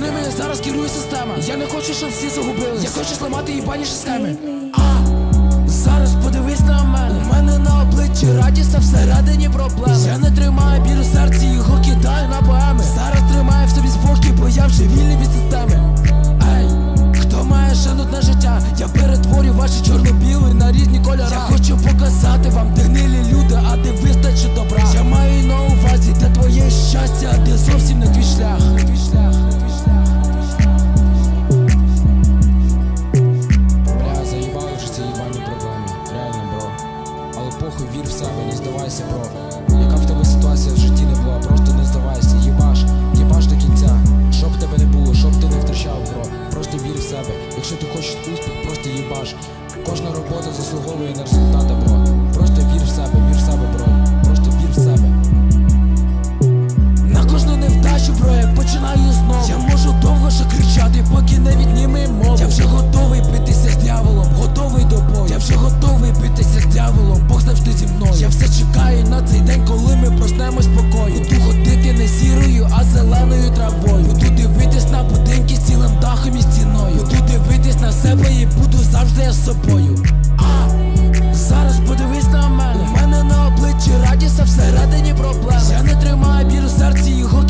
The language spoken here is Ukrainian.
ними зараз керує система. Я не хочу, щоб всі загубились. Я хочу зламати їбаніші схеми. Зараз подивись на мене. У мене на обличчі радість, а всередині проблеми. Я не тримаю біль у серці, його кидаю на поеми. Зараз тримаю в собі спокій, бо я вже вільний від системи. Ей, хто має шанутне життя? Я перетворю ваші чорно-білий на різні кольори. Я хочу показати вам, де гнилі люди, а де вистачить добра. Я маю на увазі, де твоє щастя, а де зовсім не твій шлях. Бля, заїбали вже ці їбані проблеми. Реально, бро. Але похуй, вір в себе, не здавайся, бро. Яка в тебе ситуація в житті не була, просто не здавайся. Їбаш до кінця. Щоб тебе не було, щоб ти не втрачав, бро. Просто вір в себе. Якщо ти хочеш успіх, просто їбаш. Кожна робота заслуговує на результати, бро. Просто вір в себе, бро. Просто вір в себе. На кожну невдачу, бро, я починаю знову. Я можу довго ще кричати, поки не відніме мову. Я вже готовий битися з дьяволом, готовий до бою. Я вже готовий битися з дьяволом, Бог завжди зі мною. Я все чекаю на цей день, коли ми проснемось спокою. Буду ходити не сірою, а зеленою травою. Буду дивитись на будинки з цілим дахом і стіною. Буду дивитись на себе і буду завжди я з собою. Зараз подивись на мене. У мене на обличчі радість, а всередині проблеми. Я не тримаю біль у серці, його